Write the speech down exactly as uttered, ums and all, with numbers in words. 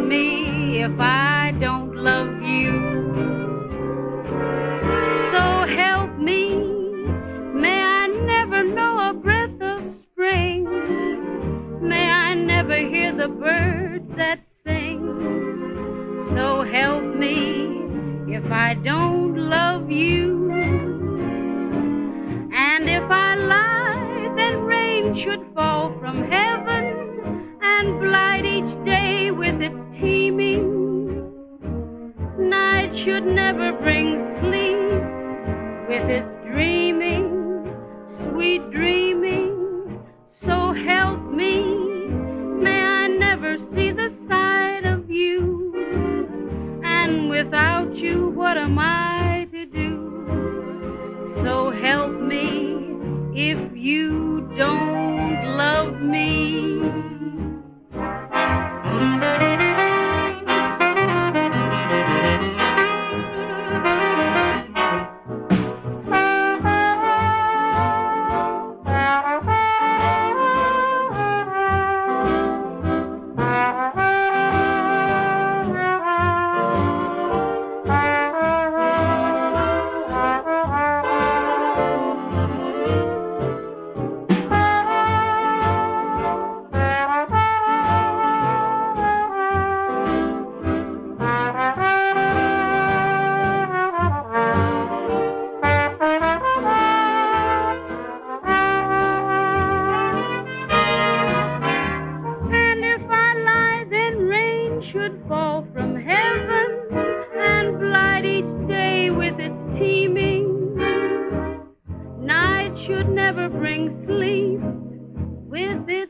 me if I don't love you. So help me, may I never know a breath of spring. May I never hear the birds that sing. So help me if I don't love you. And if I lie, then rain should fall from heaven and blight each day with its teeming. Night should never bring sleep with its dreaming, sweet dreaming. So help me, may I never see the side of you. And without you, what am I to do? So help me if you don't love me. Should fall from heaven and blight each day with its teeming. Night should never bring sleep with its